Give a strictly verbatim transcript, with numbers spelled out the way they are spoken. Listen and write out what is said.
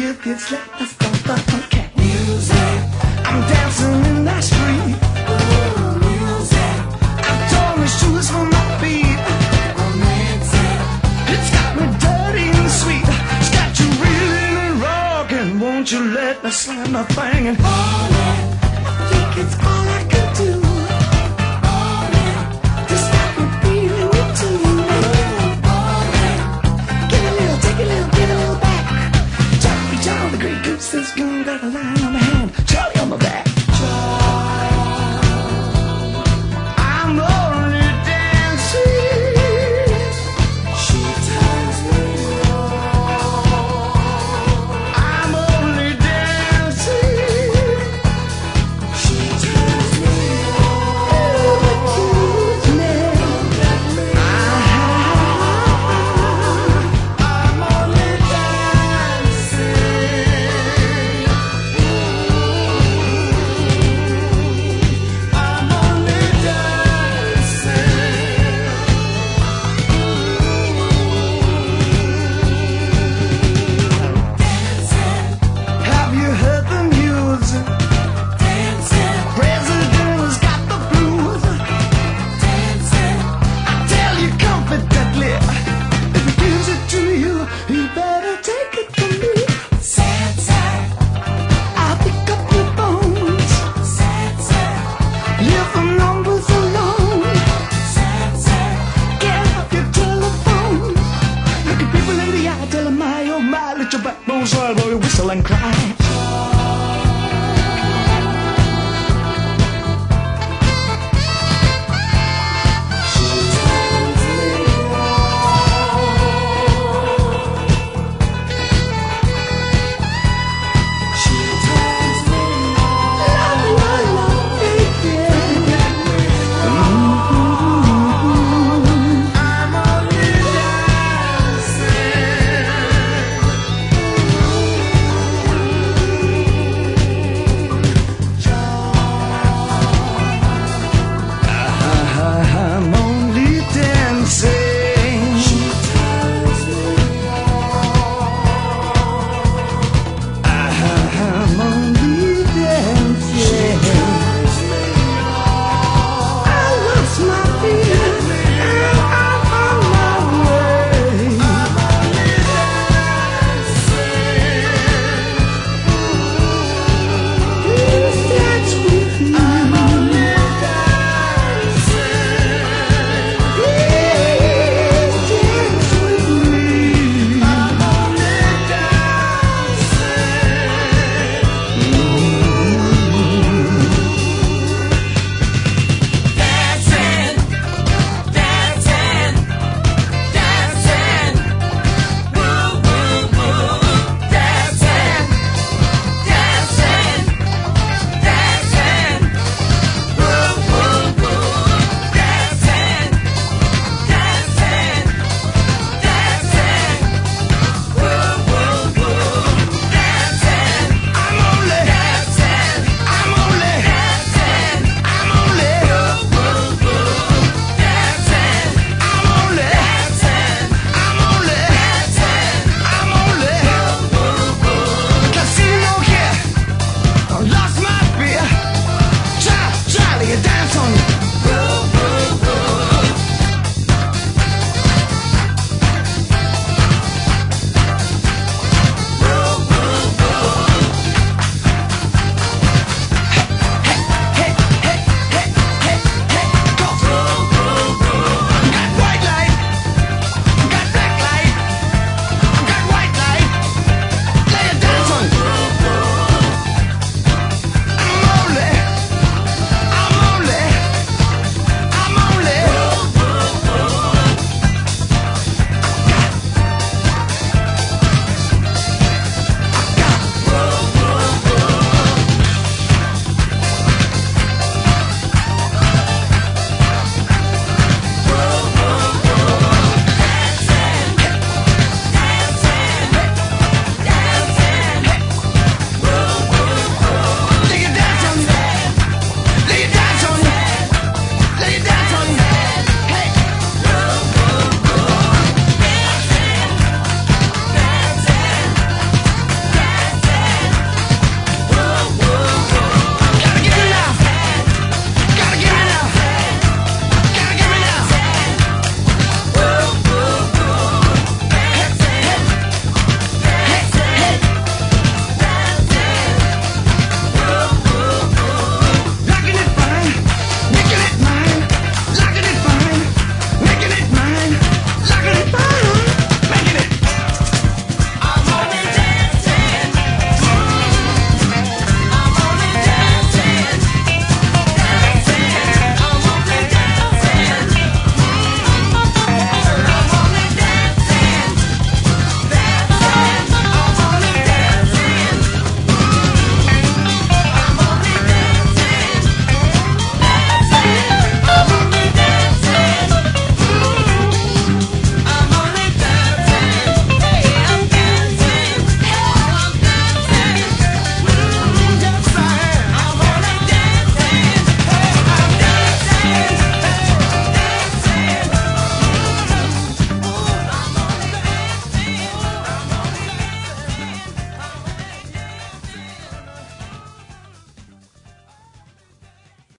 if it's like the stuff of funky music. I'm dancing in the street. Ooh, music. I'm torn the shoes from my feet. Romantic. It's got me dirty and sweet. It's got you reeling and rocking. Won't you let me slam the thing and all it? I think it's all I can do. All it. To stop me feeling it too. All it. Give a little, take a little, give a little back. Charlie John, the great goose is gone. Got a line on my hand, Charlie on my back. I'm only dancing. She tells me I'm only dancing. She tells me oh, accuse me. I'm only dancing. I'm only dancing. Have you heard the news? Dancing. President's got the blues. Dancing. I tell you confidently, if he gives it to you, he better take it from me. Sad, sad. I'll pick up your bones. Sad, sad. Leave the numbers alone. Sad, sad. Get off your telephone. Look at people in the eye, tell them my, oh my, let your backbone swell while you whistle and cry.